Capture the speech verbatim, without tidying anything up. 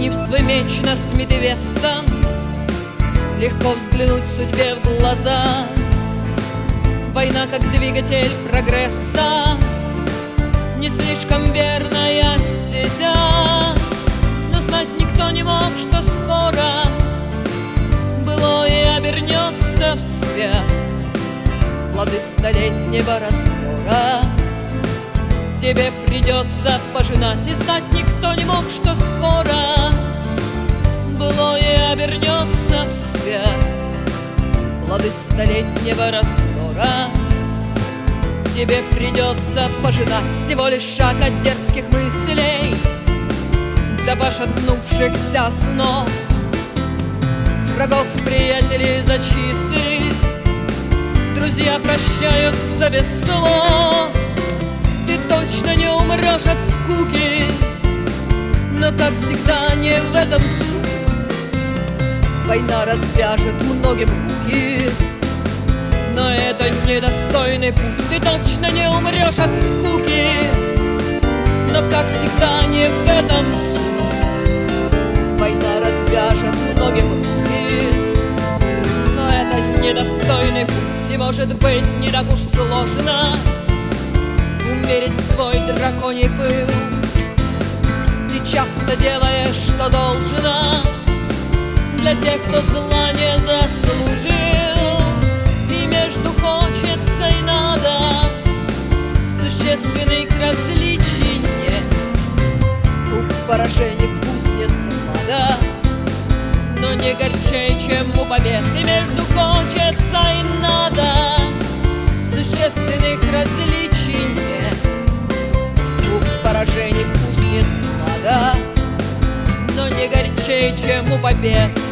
Уронив свой меч на смитый весон, легко взглянуть судьбе в глаза. Война как двигатель прогресса, не слишком верная стезя. Но знать никто не мог, что скоро былое обернется вспять. Плоды столетнего распора тебе придется пожинать. И знать никто не мог, что скоро былое обернется вспять. Плоды столетнего раздора тебе придется пожинать. Всего лишь шаг от дерзких мыслей до пошатнувшихся снов. Врагов, приятелей зачислив, друзья прощаются без слов. Ты точно не умрешь от скуки, но, как всегда, не в этом суть. Война развяжет многим руки, но это недостойный путь. Ты точно не умрешь от скуки, но, как всегда, не в этом суть. Война развяжет многим руки, но это недостойный путь. И, может быть, не так уж сложно умерить свой драконий пыл. Ты часто делаешь, что должно, для тех, кто зла не заслужил. И между хочется и надо существенных различий нет. У поражений вкус не слада, но не горчей, чем у побед. И между хочется и надо существенных различий нет. У поражений вкус не слада, но не горчей, чем у побед.